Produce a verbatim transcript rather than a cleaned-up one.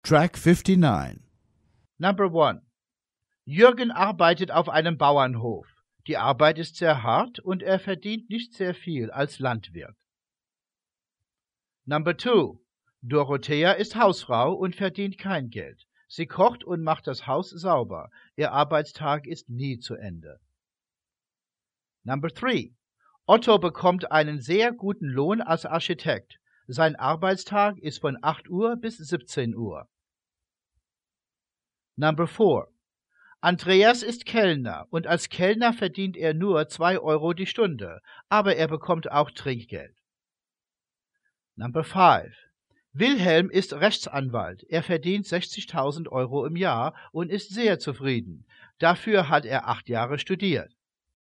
Track fifty-nine. Number one. Jürgen arbeitet auf einem Bauernhof. Die Arbeit ist sehr hart und er verdient nicht sehr viel als Landwirt. Number two. Dorothea ist Hausfrau und verdient kein Geld. Sie kocht und macht das Haus sauber. Ihr Arbeitstag ist nie zu Ende. Number three. Otto bekommt einen sehr guten Lohn als Architekt. Sein Arbeitstag ist von acht Uhr bis siebzehn Uhr. Number four. Andreas ist Kellner und als Kellner verdient er nur zwei Euro die Stunde, aber er bekommt auch Trinkgeld. Number five. Wilhelm ist Rechtsanwalt. Er verdient sechzigtausend Euro im Jahr und ist sehr zufrieden. Dafür hat er acht Jahre studiert.